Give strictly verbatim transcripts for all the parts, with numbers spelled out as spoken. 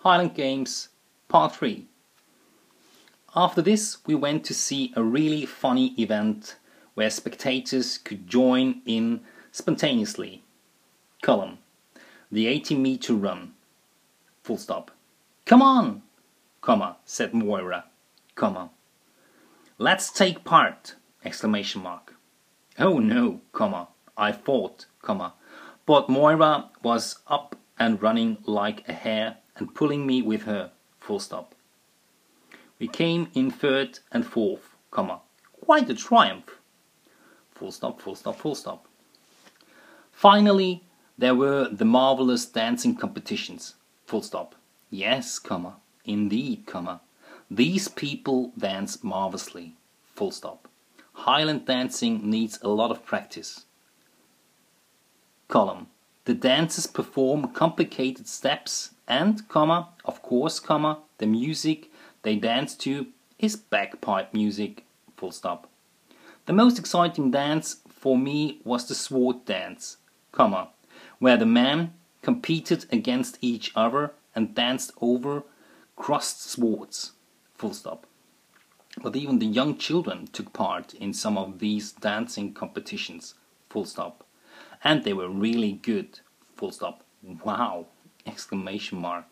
Highland Games Part three. After this we went to see a really funny event where spectators could join in spontaneously. Column. The eighty meter run. Full stop. Come on! Comma, said Moira. Comma. Let's take part! Exclamation mark. Oh no, comma, I thought, comma, but Moira was up and running like a hare and pulling me with her, full stop. We came in third and fourth, comma, quite a triumph, full stop, full stop, full stop. Finally, there were the marvelous dancing competitions, full stop. Yes, comma, indeed, comma, these people dance marvelously, full stop. Highland dancing needs a lot of practice. Column. The dancers perform complicated steps and, comma, of course, comma, the music they dance to is bagpipe music, full stop. The most exciting dance for me was the sword dance, comma, where the men competed against each other and danced over crossed swords, full stop. But even the young children took part in some of these dancing competitions, full stop. And they were really good, full stop. Wow! Exclamation mark.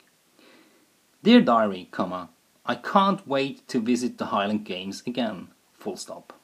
Dear diary, comma, I can't wait to visit the Highland Games again, full stop.